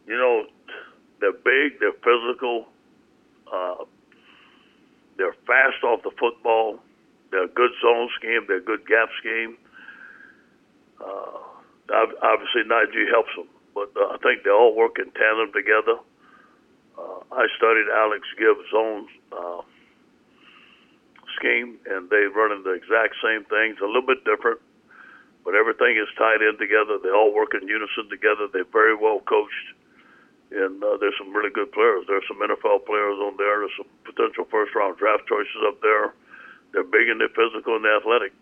You know, they're big, they're physical, uh, they're fast off the football, they're a good zone scheme, they're a good gap scheme. Uh, Obviously, Najee helps them, but I think they all work in tandem together. I studied Alex Gibbs' zone scheme, and they run in the exact same things, a little bit different, but everything is tied in together. They all work in unison together. They're very well coached, and there's some really good players. There's some NFL players on there. There's some potential first-round draft choices up there. They're big and they're physical and they're athletic.